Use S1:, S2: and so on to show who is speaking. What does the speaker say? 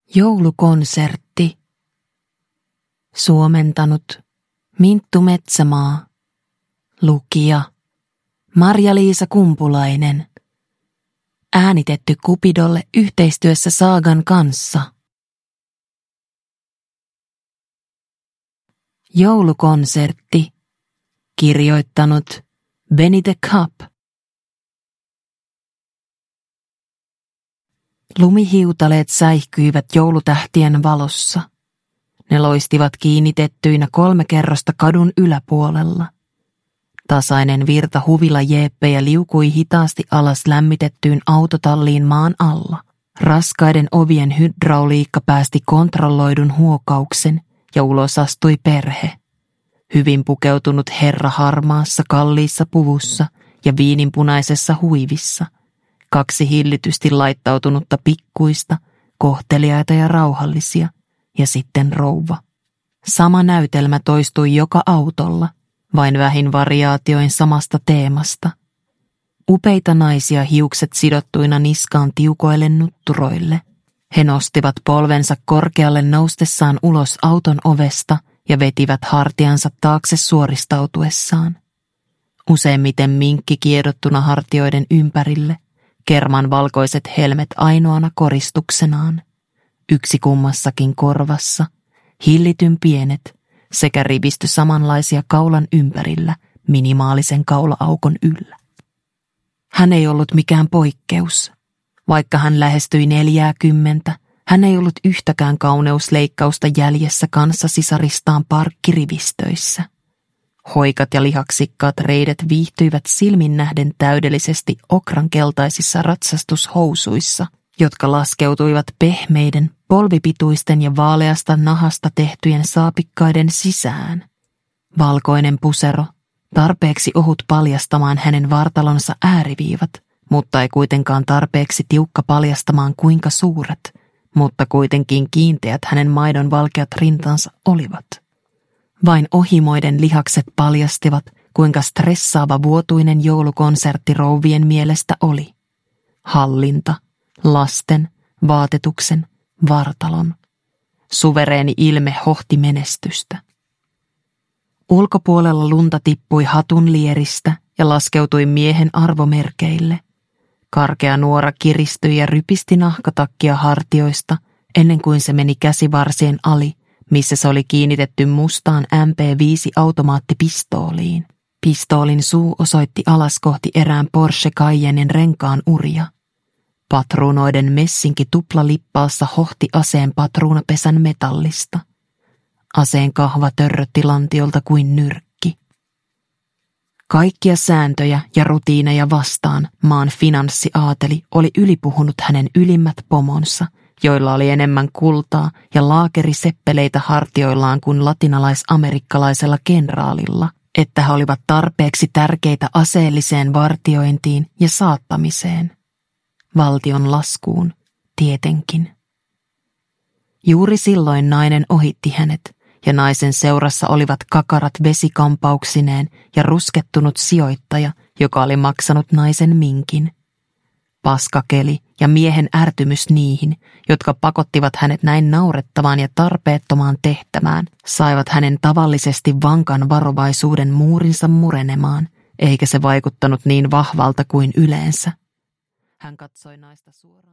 S1: Joulukonsertti. Suomentanut Minttu Metsämaa. Lukija Marja-Liisa Kumpulainen. Äänitetty Cupidolle yhteistyössä Saagan kanssa. Joulukonsertti. Kirjoittanut Benny the Cup. Lumihiutaleet säihkyivät joulutähtien valossa. Ne loistivat kiinnitettyinä 3 kerrosta kadun yläpuolella. Tasainen virta huvila-jeeppejä liukui hitaasti alas lämmitettyyn autotalliin maan alla. Raskaiden ovien hydrauliikka päästi kontrolloidun huokauksen ja ulos astui perhe. Hyvin pukeutunut herra harmaassa kalliissa puvussa ja viininpunaisessa huivissa. 2 hillitysti laittautunutta pikkuista, kohteliaita ja rauhallisia, ja sitten rouva. Sama näytelmä toistui joka autolla, vain vähin variaatioin samasta teemasta. Upeita naisia hiukset sidottuina niskaan tiukoille nutturoille. He nostivat polvensa korkealle noustessaan ulos auton ovesta ja vetivät hartiansa taakse suoristautuessaan. Useimmiten minkki kiedottuna hartioiden ympärille, kerman valkoiset helmet ainoana koristuksenaan. 1 kummassakin korvassa, hillityn pienet sekä rivistö samanlaisia kaulan ympärillä minimaalisen kaula-aukon yllä. Hän ei ollut mikään poikkeus. Vaikka hän lähestyi 40, hän ei ollut yhtäkään kauneusleikkausta jäljessä kanssasisaristaan parkkirivistöissä. Hoikat ja lihaksikkaat reidet viihtyivät silmin nähden täydellisesti okrankeltaisissa ratsastushousuissa, jotka laskeutuivat pehmeiden, polvipituisten ja vaaleasta nahasta tehtyjen saapikkaiden sisään. Valkoinen pusero, tarpeeksi ohut paljastamaan hänen vartalonsa ääriviivat, mutta ei kuitenkaan tarpeeksi tiukka paljastamaan kuinka suuret, mutta kuitenkin kiinteät hänen maidon valkeat rintansa olivat. Vain ohimoiden lihakset paljastivat, kuinka stressaava vuotuinen joulukonsertti rouvien mielestä oli. Hallinta, lasten, vaatetuksen, vartalon. Suvereeni ilme hohti menestystä. Ulkopuolella lunta tippui hatun lieristä ja laskeutui miehen arvomerkeille. Karkea nuora kiristyi ja rypisti nahkatakkia hartioista ennen kuin se meni käsivarsien ali, missä se oli kiinnitetty mustaan MP5-automaattipistooliin. Pistoolin suu osoitti alas kohti erään Porsche Cayennen renkaan uria. Patruunoiden messinki tuplalippaassa hohti aseen patruunapesän metallista. Aseen kahva törrötti lantiolta kuin nyrkki. Kaikkia sääntöjä ja rutiineja vastaan maan finanssiaateli oli ylipuhunut hänen ylimmät pomonsa, joilla oli enemmän kultaa ja laakeriseppeleitä hartioillaan kuin latinalais-amerikkalaisella kenraalilla, että he olivat tarpeeksi tärkeitä aseelliseen vartiointiin ja saattamiseen. Valtion laskuun, tietenkin. Juuri silloin nainen ohitti hänet, ja naisen seurassa olivat kakarat vesikampauksineen ja ruskettunut sijoittaja, joka oli maksanut naisen minkin. Paskakeli ja miehen ärtymys niihin, jotka pakottivat hänet näin naurettavaan ja tarpeettomaan tehtävään, saivat hänen tavallisesti vankan varovaisuuden muurinsa murenemaan, eikä se vaikuttanut niin vahvalta kuin yleensä. Hän katsoi naista suoraan.